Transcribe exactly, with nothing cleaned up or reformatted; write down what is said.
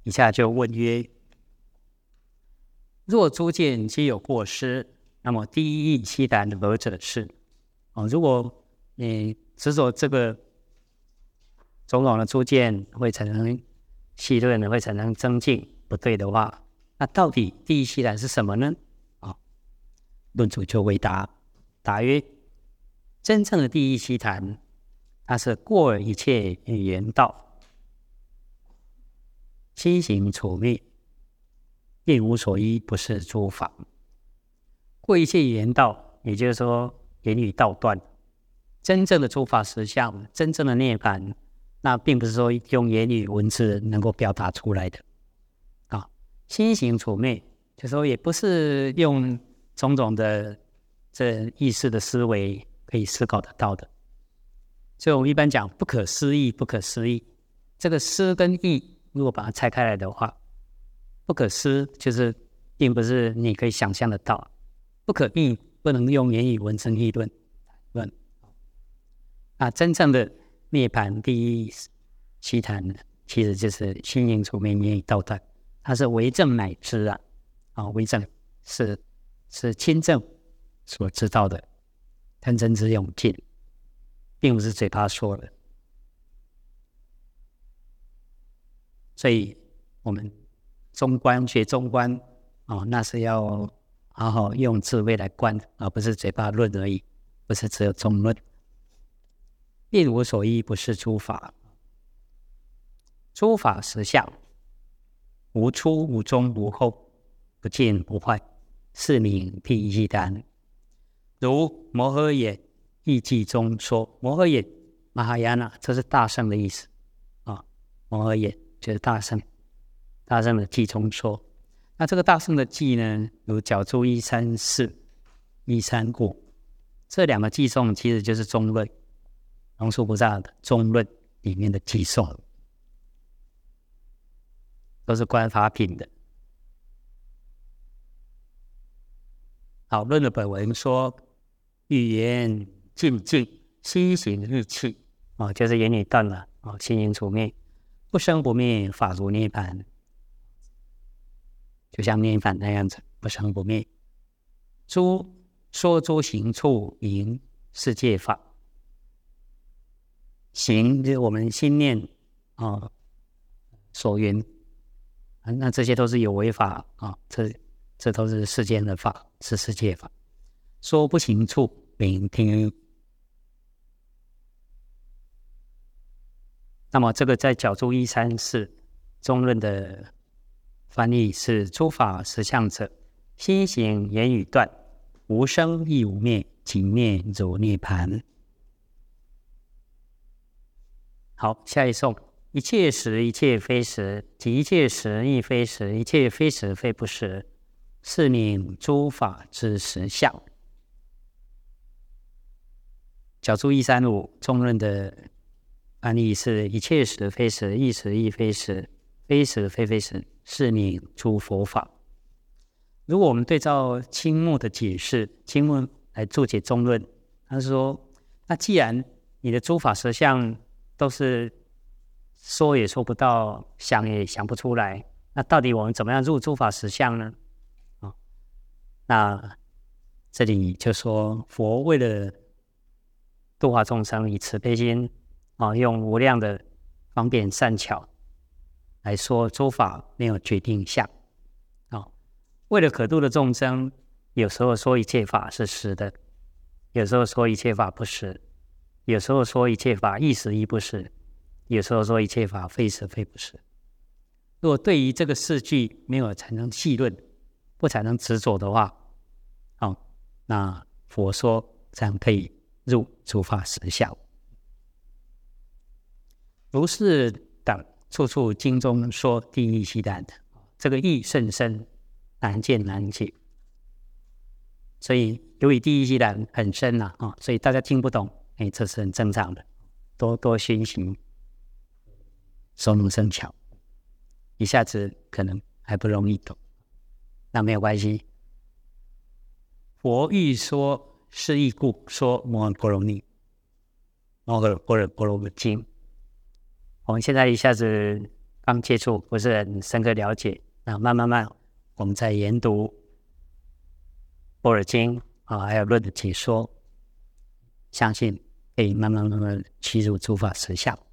以下就问曰：若诸见皆有过失，那么第一义悉然何者是？哦，如果你执着这个种种的诸见会产生细论，会产生增进不对的话，那到底第一悉然是什么呢？啊、哦，论主就回答，答曰：真正的第一悉然，它是过一切语言道，心行处灭，并无所依，不是诸法。过一切语言道，也就是说言语道断，真正的诸法实相，真正的涅槃，那并不是说用言语文字能够表达出来的啊。心行处灭，就说也不是用种种的这意识的思维可以思考得到的。所以我们一般讲不可思议，不可思议。这个思跟议，如果把它拆开来的话，不可思就是并不是你可以想象得到，不可议不能用言语文字议论论。啊，真正的涅槃第一悉然呢，其实就是心行处灭，言语道断，它是为证乃知啊，啊，为证是是亲证所知道的，贪嗔痴永尽，并不是嘴巴说的。所以我们中观学中观哦，那是要好好用智慧来观，而不是嘴巴论而已，不是只有中论。并无所依，不是诸法。诸法实相，无出无中无后，不进不坏，是名第一悉然。如摩诃衍义记中说，摩诃衍马哈亚那，这是大圣的意思啊。摩诃衍就是大圣，大圣的记中说。那这个大圣的记呢，有角注一三四、一三五，这两个记诵其实就是中论，龙树菩萨的中论里面的记诵，都是观法品的。好，论的本文说，语言尽尽，心行日气，哦，就是言语断了，哦，心行处灭，不生不灭，法如涅槃，就像涅槃那样子，不生不灭。诸说诸行处名世界法，行就是我们心念啊、哦、所缘，那这些都是有为法啊、哦，这这都是世间的法，是世界法。说不行处名听。那么这个在角注一三四中论的翻译是：诸法实相者，心行言语断，无生亦无灭，即灭如涅槃。好，下一颂：一切时一切非时，即一切时亦非时，一切非时非不时，是名诸法之实相。角注一三五中论的翻译是：一切时非时，一时亦非时，非时非非时，是名诸佛法。如果我们对照青木的解释，青木来注解中论，他说：那既然你的诸法实相都是说也说不到，想也想不出来，那到底我们怎么样入诸法实相呢？哦、那这里就说，佛为了度化众生，以慈悲心、哦、用无量的方便善巧来说诸法没有决定相、哦、为了可度的众生，有时候说一切法是实的，有时候说一切法不实，有时候说一切法亦实亦不实，有时候说一切法非实非不实。如果对于这个四句没有产生细论，不产生执着的话、哦、那佛说这样可以入诸法实相。如是等处处经中说第一悉然，这个义甚深，难见难解。所以由于第一悉然很深啊、哦、所以大家听不懂，哎，这是很正常的，多多熏习，熟能生巧，一下子可能还不容易懂，那没有关系。佛欲说是义故，说摩诃般罗蜜，摩诃般若波罗蜜经。我们现在一下子刚接触不是很深刻了解，那慢慢慢我们在研读《般若经》啊，还有论的解说，相信可以慢慢慢慢吸入诸法实相。